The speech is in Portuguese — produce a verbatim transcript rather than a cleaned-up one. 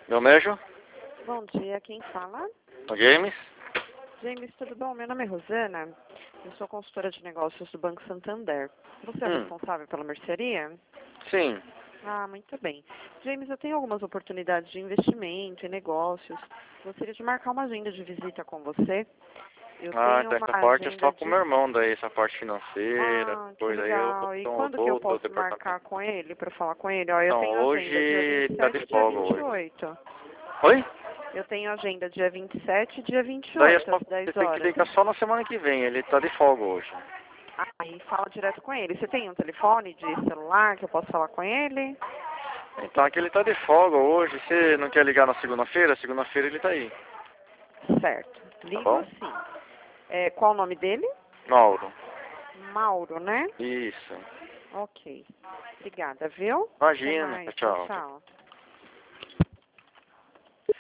Meu mesmo? Bom dia, quem fala? O James? James, tudo bom? Meu nome é Rosana, eu sou consultora de negócios do Banco Santander. Você é o Hum. responsável pela mercearia? Sim. Ah, muito bem. James, eu tenho algumas oportunidades de investimento e negócios. Gostaria de marcar uma agenda de visita com você. Eu Ah, tenho então uma essa parte é agenda só com o meu de... irmão daí, essa parte financeira, Ah, que coisa aí eu legal. E sou quando que eu do outro posso departamento. marcar com ele, para falar com ele? Ó, eu Não, tenho agenda dia hoje vinte e tá sete de e dia folga vinte e hoje. oito. Oi? Eu tenho agenda dia vinte e sete e dia vinte e Daí é oito, só, às você dez tem que horas. ligar só na semana que vem, ele tá de folga hoje. Aí fala direto com ele. Você tem um telefone de celular que eu posso falar com ele? Então aqui ele tá de folga hoje, você não quer ligar na segunda-feira? Segunda-feira ele tá aí. Certo. Tá Ligo bom? sim. É, qual o nome dele? Mauro. Mauro, né? Isso. Ok. Obrigada, viu? Até Imagina, mais. Tchau, tchau. tchau.